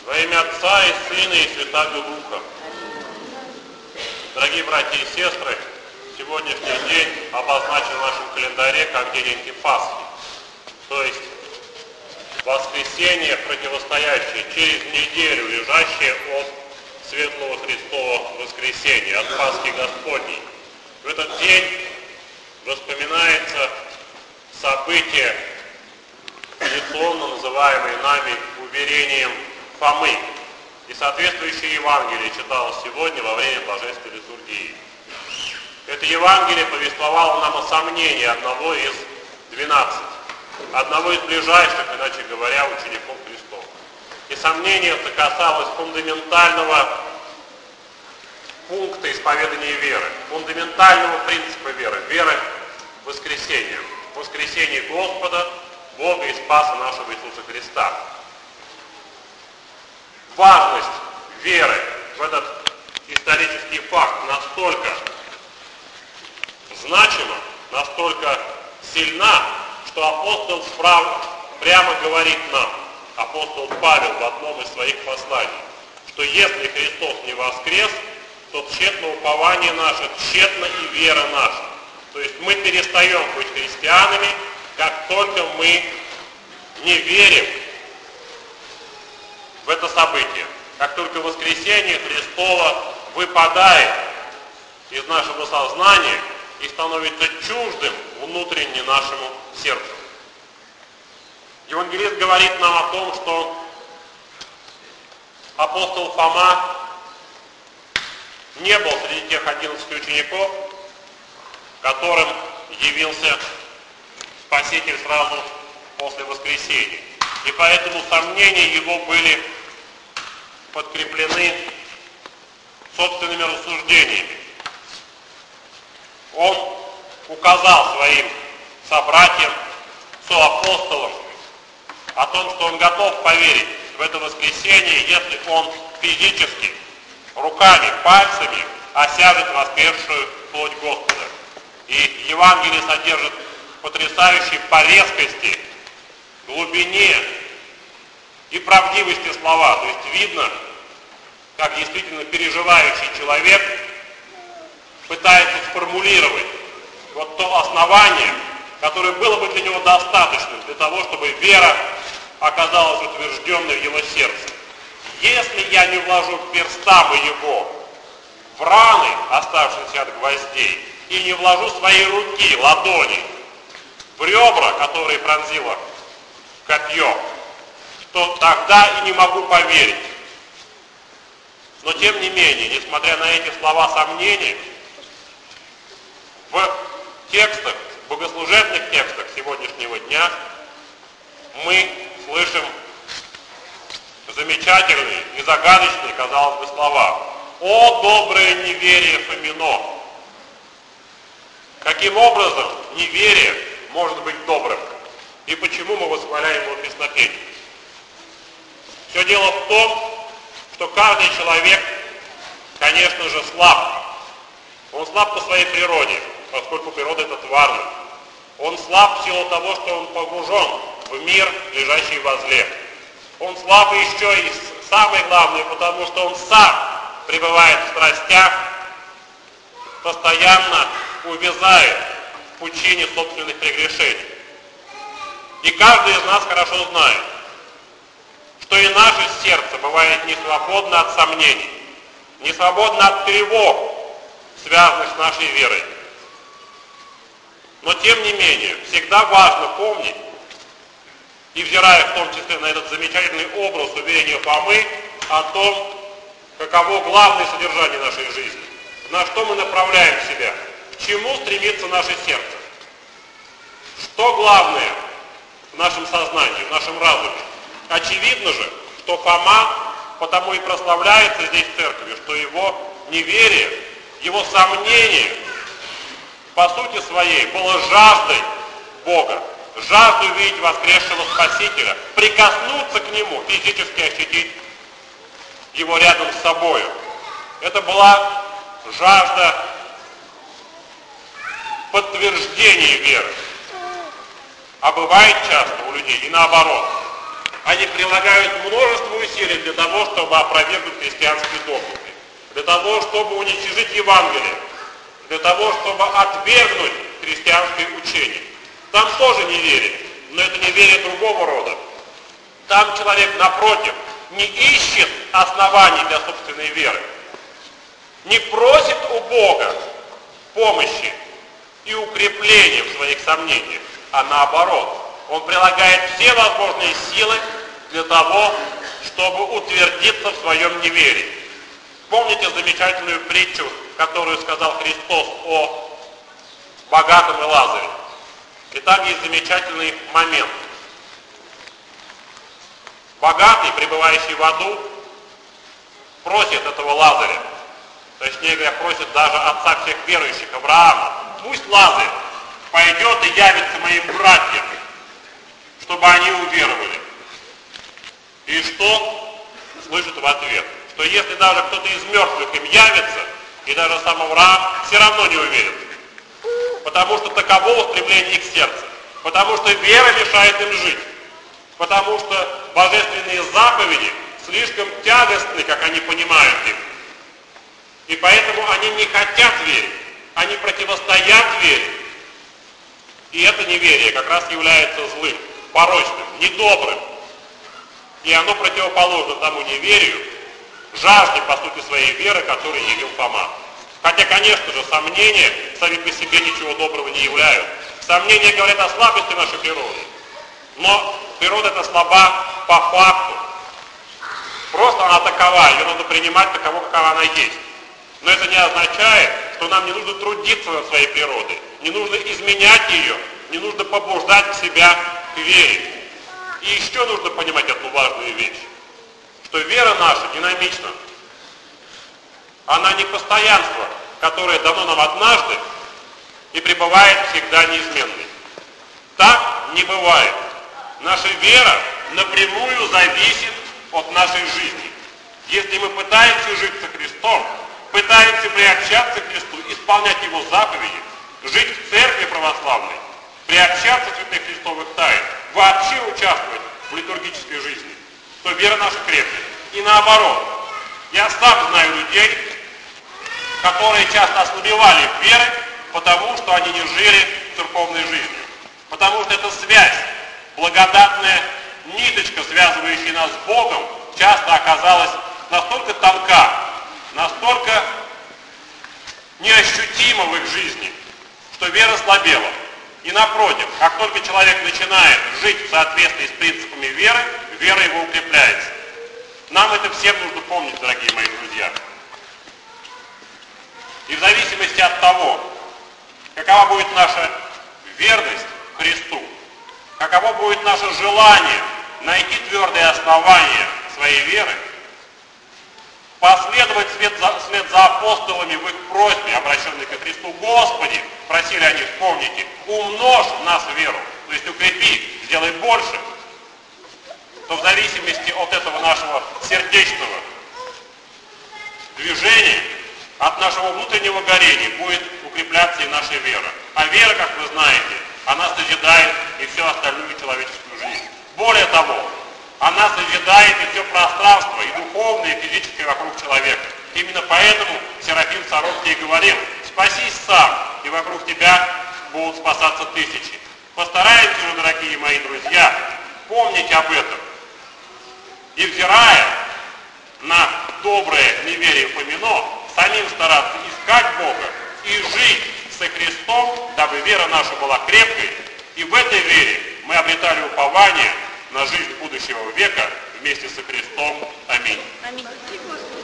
Во имя Отца и Сына и Святаго Духа. Дорогие братья и сестры, сегодняшний день обозначен в нашем календаре как день Антипасхи, то есть воскресенье, противостоящее через неделю, лежащее от Светлого Христового воскресения, от Пасхи Господней. В этот день вспоминается событие, традиционно называемое нами уверением Фомы. И соответствующее Евангелие читалось сегодня во время Божественной литургии. Это Евангелие повествовало нам о сомнении одного из 12, одного из ближайших, иначе говоря, учеников Христов. И сомнение это касалось фундаментального пункта исповедания веры, фундаментального принципа веры, веры в воскресение, воскресение Господа, Бога и Спаса нашего Иисуса Христа. Важность веры в этот исторический факт настолько значима, настолько сильна, что апостол прямо говорит нам, апостол Павел в одном из своих посланий, что если Христос не воскрес, то тщетно упование наше, тщетна и вера наша. То есть мы перестаем быть христианами, как только мы не верим в это событие. Как только воскресение Христово выпадает из нашего сознания и становится чуждым внутренне нашему сердцу. Евангелист говорит нам о том, что апостол Фома не был среди тех 11 учеников, которым явился Спаситель сразу после воскресения. И поэтому сомнения его были подкреплены собственными рассуждениями. Он указал своим собратьям, соапостолам, о том, что он готов поверить в это воскресение, если он физически, руками, пальцами осяжет воскресшую плоть Господа. И Евангелие содержит потрясающие по резкости, глубине и правдивости слова. То есть видно, как действительно переживающий человек пытается сформулировать вот то основание, которое было бы для него достаточным для того, чтобы вера оказалась утвержденной в его сердце. Если я не вложу перста моего в раны, оставшиеся от гвоздей, и не вложу своей руки, ладони, в ребра, которые пронзило копье, то тогда и не могу поверить. Но тем не менее, несмотря на эти слова сомнения, в текстах, в богослужебных текстах сегодняшнего дня мы слышим замечательные и загадочные, казалось бы, слова. «О, доброе неверие Фомино!» Каким образом неверие может быть добрым? И почему мы восхваляем его песнопение? Все дело в том, что каждый человек, конечно же, слаб. Он слаб по своей природе, поскольку природа это тварная. Он слаб в силу того, что он погружен в мир, лежащий возле. Он слаб еще и, самое главное, потому что он сам пребывает в страстях, постоянно увязает в пучине собственных прегрешений. И каждый из нас хорошо знает, что и наше сердце бывает не свободно от сомнений, не свободно от тревог, связанных с нашей верой. Но тем не менее, всегда важно помнить, и взирая в том числе на этот замечательный образ уверения Фомы, о том, каково главное содержание нашей жизни, на что мы направляем себя, к чему стремится наше сердце. Что главное в нашем сознании, в нашем разуме? Очевидно же, что Фома потому и прославляется здесь в церкви, что его неверие, его сомнение, по сути своей, было жаждой Бога, жаждой увидеть воскресшего Спасителя, прикоснуться к Нему, физически ощутить Его рядом с собою. Это была жажда подтверждения веры. А бывает часто у людей и наоборот. Они прилагают множество усилий усилий для того, чтобы опровергнуть христианские догматы, для того, чтобы уничтожить Евангелие, для того, чтобы отвергнуть христианское учение. Там тоже неверие, но это неверие другого рода. Там человек, напротив, не ищет оснований для собственной веры, не просит у Бога помощи и укрепления в своих сомнениях, а наоборот, он прилагает все возможные силы для того, чтобы утвердиться в своем неверии. Помните замечательную притчу, которую сказал Христос о богатом и Лазаре? И там есть замечательный момент. Богатый, пребывающий в аду, просит этого Лазаря, точнее говоря, просит даже отца всех верующих, Авраама, пусть Лазарь пойдет и явится моим братьям, чтобы они уверовали. И что слышит в ответ? Что если даже кто-то из мертвых им явится, и даже сам Авраам все равно не уверит. Потому что таково устремление их сердца. Потому что вера мешает им жить. Потому что божественные заповеди слишком тягостны, как они понимают их. И поэтому они не хотят верить. Они противостоят вере. И это неверие как раз является злым, порочным, недобрым. И оно противоположно тому неверию, жажде, по сути, своей веры, которую явил Фома. Хотя, конечно же, сомнения сами по себе ничего доброго не являются. Сомнения говорят о слабости нашей природы. Но природа эта слаба по факту. Просто она такова, ее надо принимать таково, какова она есть. Но это не означает, что нам не нужно трудиться над своей природой, не нужно изменять ее, не нужно побуждать себя к вере. И еще нужно понимать одну важную вещь, что вера наша динамична. Она не постоянство, которое дано нам однажды и пребывает всегда неизменной. Так не бывает. Наша вера напрямую зависит от нашей жизни. Если мы пытаемся жить со Христом, пытаемся приобщаться к Христу, исполнять Его заповеди, жить в церкви православной, приобщаться к святых Христовых тайн, вообще участвовать в литургической жизни, то вера наша крепнет. И наоборот, я сам знаю людей, которые часто ослабевали в вере, потому что они не жили церковной жизнью. Потому что эта связь, благодатная ниточка, связывающая нас с Богом, часто оказалась настолько тонка, настолько неощутима в их жизни, что вера слабела. И напротив, как только человек начинает жить в соответствии с принципами веры, вера его укрепляется. Нам это всем нужно помнить, дорогие мои друзья. И в зависимости от того, какова будет наша верность Христу, каково будет наше желание найти твердые основания своей веры, последовать вслед за апостолами в их просьбе, обращенной ко Христу: Господи, просили они, вспомните, умножь в нас веру, то есть укрепи, сделай больше, то в зависимости от этого нашего сердечного движения, от нашего внутреннего горения будет укрепляться и наша вера. А вера, как вы знаете, она созидает и всю остальную человеческую жизнь. Более того, она созидает и все пространство, и духовное, и физическое вокруг человека. Именно поэтому Серафим Саровский говорил: спасись сам, и вокруг тебя будут спасаться тысячи. Постараемся же, дорогие мои друзья, помнить об этом. И взирая на доброе неверие Фомино, самим стараться искать Бога и жить со Христом, дабы вера наша была крепкой, и в этой вере мы обретали упование на жизнь будущего века вместе со Христом. Аминь. Аминь.